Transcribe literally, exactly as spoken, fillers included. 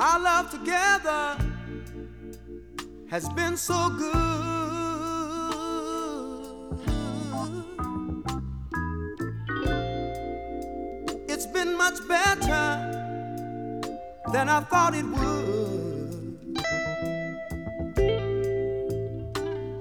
Our love together has been so good. It's been much better than I thought it would.